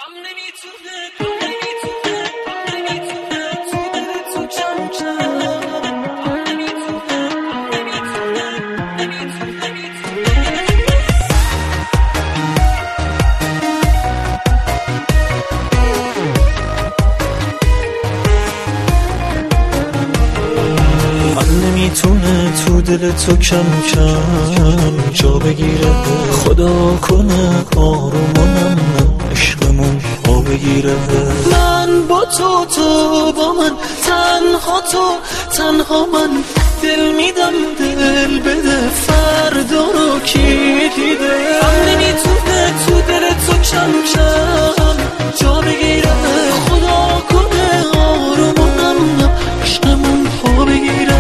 نمیتونه تو دل تو کم کم جا بگیره، خدا کنه آرومونم عشقمون پا بگیره. من با تو، تو با من، تنها تو تنها من، دل میدم دل بده، فردا رو کی دیده. من نمیتونه تو دل تو کم کم جا بگیره، خدا کنه آرومونم عشقمون پا بگیره.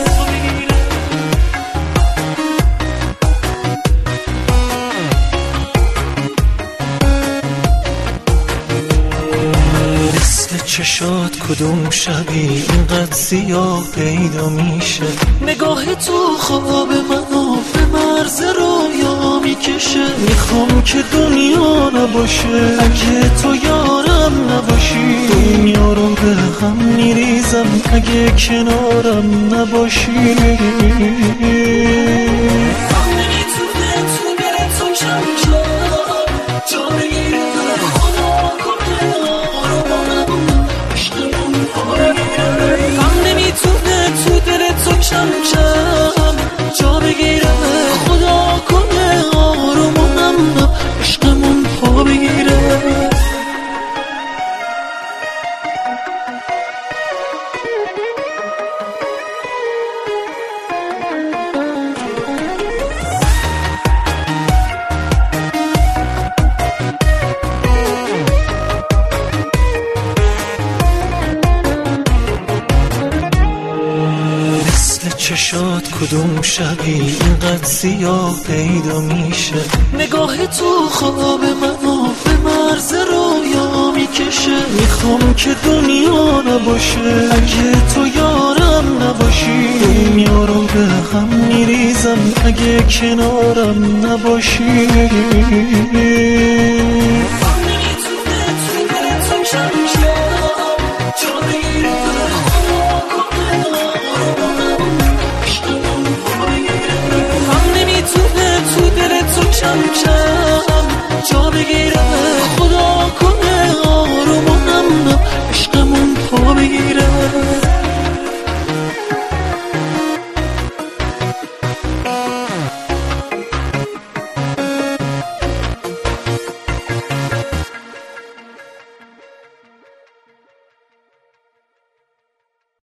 چشات کدوم شبی اینقدر سیاه پیدا میشه، نگاه تو خواب منو به مرز رویا میکشه. میخوام که دنیا نباشه اگه تو یارم نباشی، دنیا رو به هم میریزم اگه کنارم نباشی. کم کم جا بگیره، خدا کنه آرومونم عشقمون پا بگیره. چشات کدوم شبی اینقدر سیاه پیدا میشه، نگاه تو خواب منو به مرز رویا میکشه. میخوام که دنیا نباشه اگه تو یارم نباشی، دنیا رو به هم میریزم اگه کنارم نباشی.